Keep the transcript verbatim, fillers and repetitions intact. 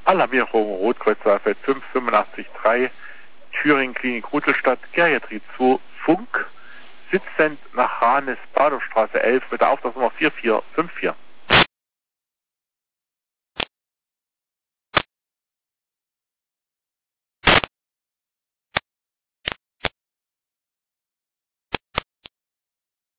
Alarmierung Rotkreuz Saalfeld fünf fünfundachtzig drei, Thüringen Klinik Ruthelstadt, Geriatrie zwei, Funk, sitzend nach Ranis, Badowstraße elf, mit der Auftragsnummer vier vier fünf vier.